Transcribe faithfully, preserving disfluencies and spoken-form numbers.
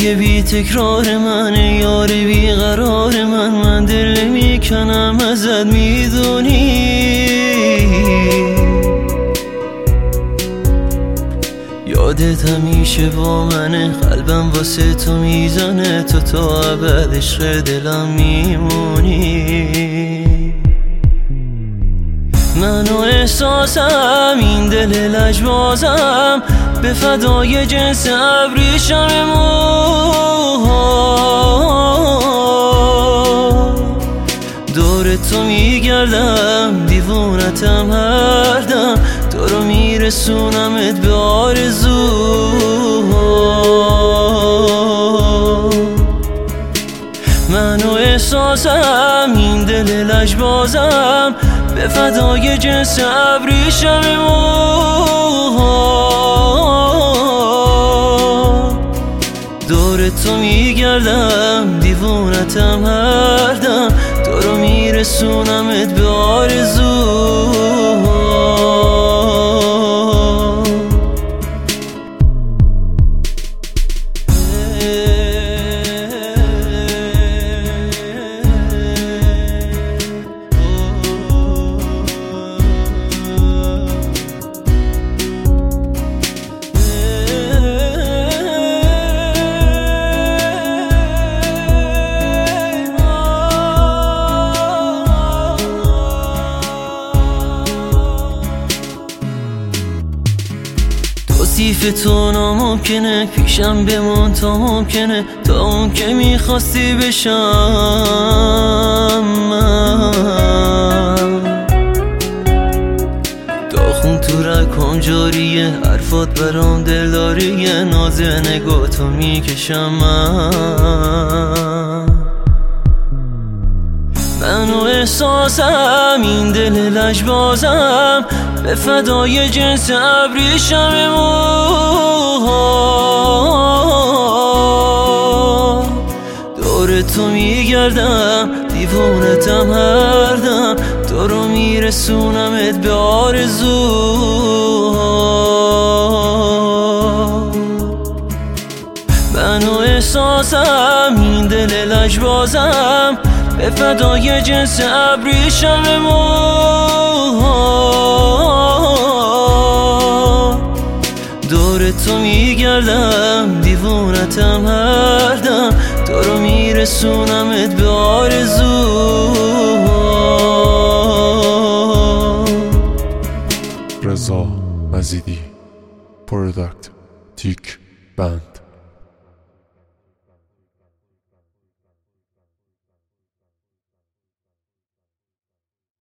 های بی تکرار من، یار بی قرار من، من دل میکنم ازت میدونی. یادت همیشه با منه، قلبم واسه تو میزنه، تو تا ابد عشق دلم میمونی. من و احساسم این دل لجبازم، به فدای جنس ابریشم موها. دور تو میگردم دیوونتم هر دم، تو رو میرسونمت به آرزوها. من و احساسم این دل لجبازم، به فدای جنس ابریشم موها. دور تو میگردم دیوونتم هر دم، تو رو میرسونمت به آرزوها. توصیف تو ناممکنه، پیشم بمون تا ممکنه، تا اون که میخواستی بشم من. داخون تو رکم جاریه، حرفات برام دلداریه، ناز نگاه تو میکشم من. من و احساسم این دل لجبازم، به فدای جنس ابریشم موها. دور تو میگردم دیوونتم هر دم، تو رو میرسونمت به آرزوها. من و احساسم این دل لجبازم، به فدای جنس ابریشم موها. دور تو میگردم دیوونتم هر دم، تو رو میرسونمت به آرزوها. رضا مزیدی، پروداکت تیک بند.